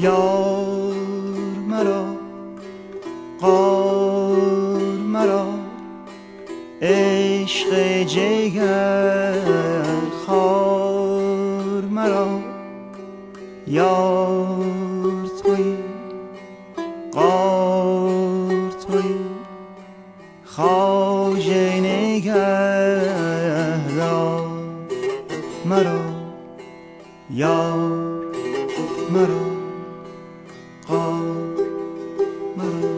یار مرا قار مرا عشق جگر خار مرا یار تویی قار تویی خواجه نگهدار مرا یار مرا قار مرا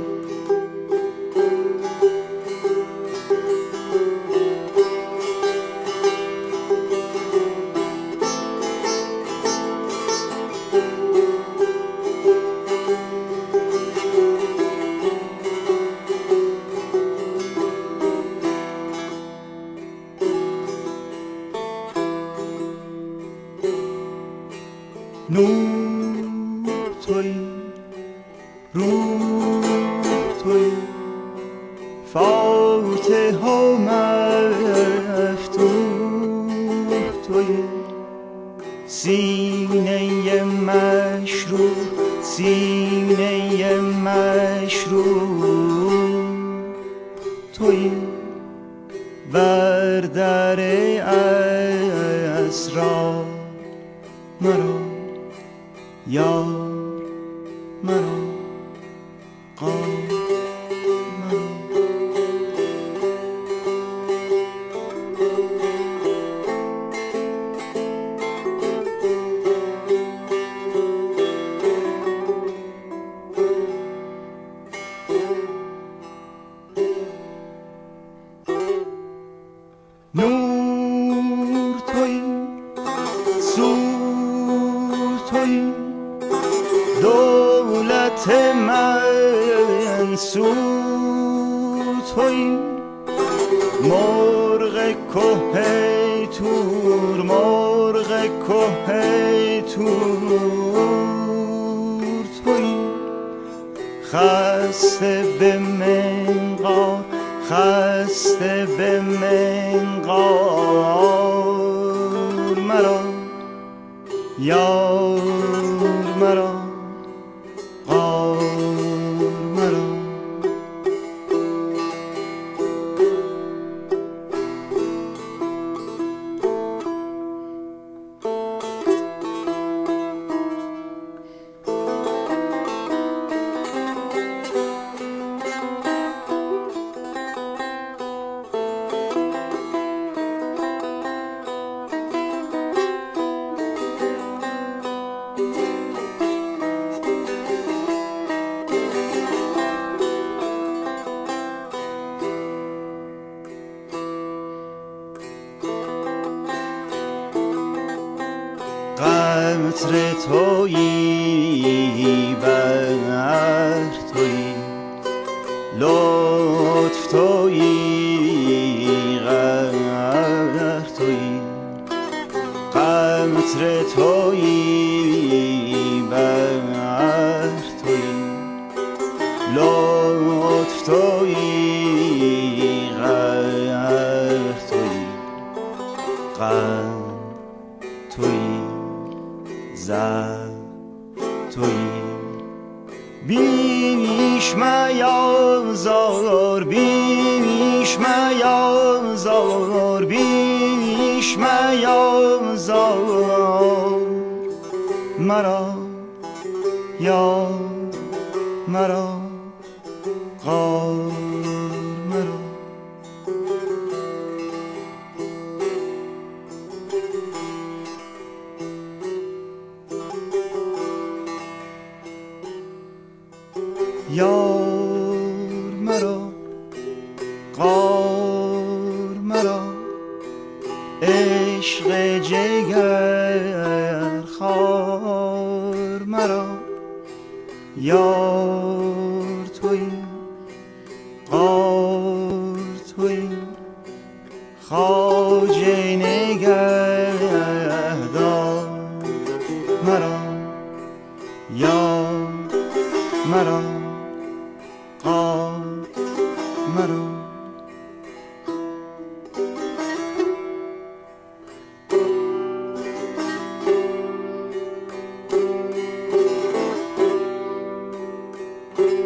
نور تویی روح تویی فاتح و مفتوح تویی سینه مشروع سینه مشروع تویی بر در اسرار مرا یار مرا قار مرا نور تویی سور تویی دولت منصور تویی مرغ که تور مرغ که تور تویی خسته به منقار خسته به منقار مرا یار مرا قار مرا قطره تویی بحر تویی لطف تویی قهر تویی قطره تویی بحر تویی لطف تویی قهر تویی قهر تویی زر تویی بیش میازار بیش میازار بیش میازار مرا یار مرا قار مرا یار مرا قار مرا عشق جگر خار مرا یار تویی قار تویی خواجه نگهدار مرا یار مرا قار مرا مرا